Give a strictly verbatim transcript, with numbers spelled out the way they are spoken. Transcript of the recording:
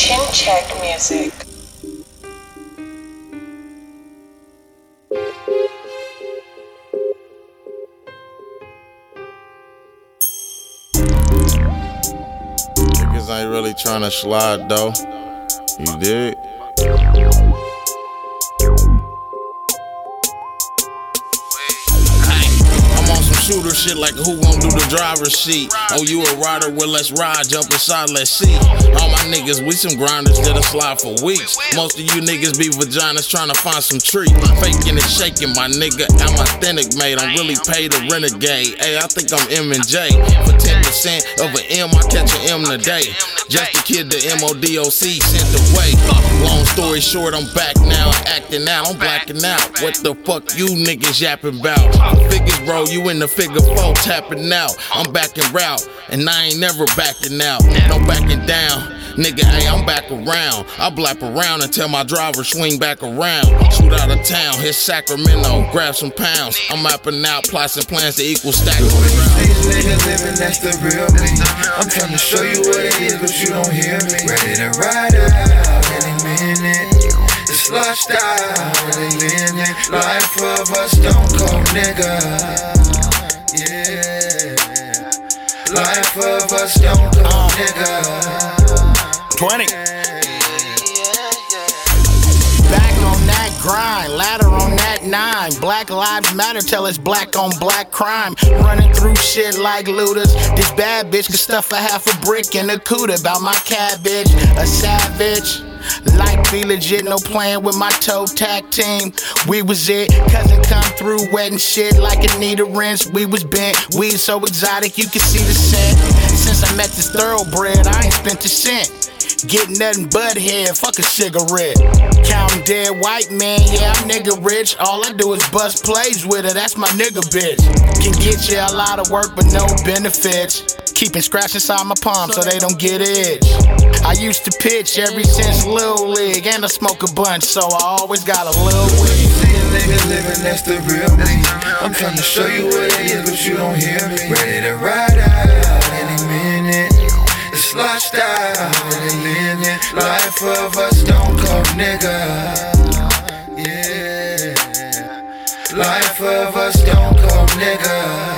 Chin Check Music. Niggas ain't really trying to slide though. You dig? Shooter shit like who gon' do the driver's seat. Oh, you a rider? Well, let's ride, jump inside, let's see. All my niggas, we some grinders that'll slide for weeks. Most of you niggas be vaginas trying to find some treat. Faking and shaking, my nigga, I'm authentic made. I'm really paid a renegade. Hey, I think I'm M and J. For ten percent of an M, I catch an M today. Just a kid the M O D O C sent away. Long story short, I'm back now, acting out, I'm blacking out. What the fuck you niggas yapping about? Figures, bro, you in the figure four tapping out. I'm backing route, and I ain't never backing out. No backing down. Nigga, hey, I'm back around. I blap around until my driver swing back around. Shoot out of town, hit Sacramento, grab some pounds. I'm mapping out plots and plans to equal stack. The way you see this nigga living, that's the real me. I'm trying to show you what it is, but you don't hear me. Ready to ride out any minute. It's lifestyle, really living. Life of a stone cold nigga. Yeah. Life of a stone cold nigga. twenty. Back on that grind, ladder on that nine. Black lives matter, tell us black on black crime. Running through shit like looters. This bad bitch could stuff a half a brick in a cooter. About my cabbage, a savage. Like be legit, no playing with my toe tag team. We was it, cousin come through wet and shit like it need a rinse. We was bent, we so exotic you can see the scent. Since I met this thoroughbred, I ain't spent a cent. Get nothing but head, fuck a cigarette. Counting dead white man, yeah, I'm nigga rich. All I do is bust plays with her, that's my nigga bitch. Can get you a lot of work but no benefits. Keeping scratch inside my palm so they don't get itch. I used to pitch ever since Little League, and I smoke a bunch, so I always got a little weed. See a nigga living, that's the real me. I'm trying to show you what it is, but you don't hear me. Ready to ride out any minute. It's lifestyle, really living. Life of a stone cold nigga. Yeah. Life of a stone cold nigga.